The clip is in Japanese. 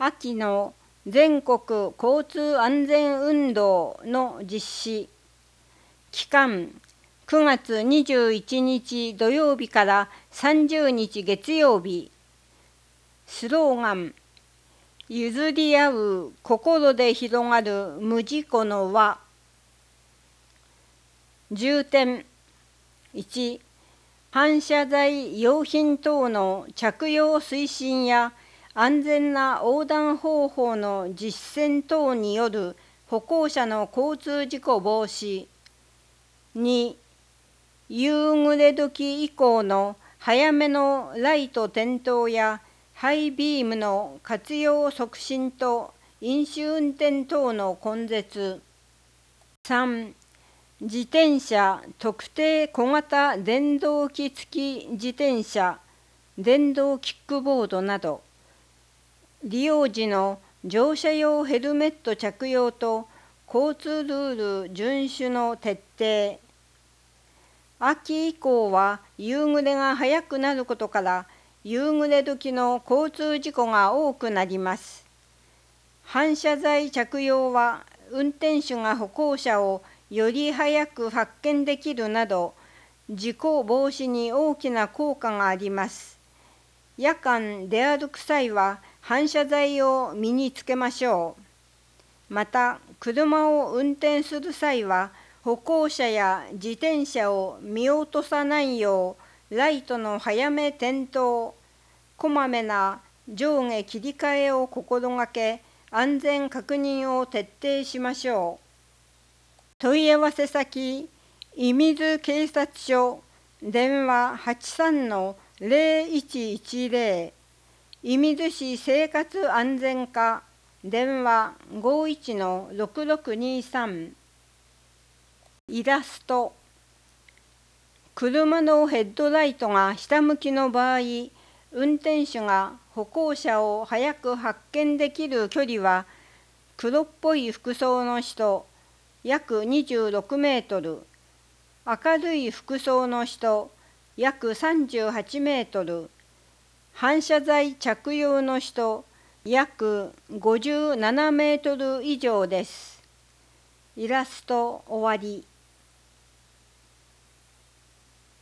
秋の全国交通安全運動の実施。期間9月21日土曜日から30日月曜日。スローガン、譲り合う心で広がる無事故の輪。重点1、反射材用品等の着用推進や安全な横断方法の実践等による歩行者の交通事故防止。2、夕暮れ時以降の早めのライト点灯やハイビームの活用促進と飲酒運転等の根絶。3、自転車特定小型電動機付き自転車、電動キックボードなど、利用時の乗車用ヘルメット着用と交通ルール遵守の徹底。秋以降は夕暮れが早くなることから、夕暮れ時の交通事故が多くなります。反射材着用は運転手が歩行者をより早く発見できるなど、事故防止に大きな効果があります。夜間出歩く際は反射材を身につけましょう。また、車を運転する際は、歩行者や自転車を見落とさないよう、ライトの早め点灯、こまめな上下切り替えを心がけ、安全確認を徹底しましょう。問い合わせ先、射水警察署、電話83-0110、射水市生活安全課、電話51-6623。イラスト。車のヘッドライトが下向きの場合、運転手が歩行者を早く発見できる距離は、黒っぽい服装の人、約26メートル、明るい服装の人、約38メートル、反射材着用の人、約57メートル以上です。イラスト終わり。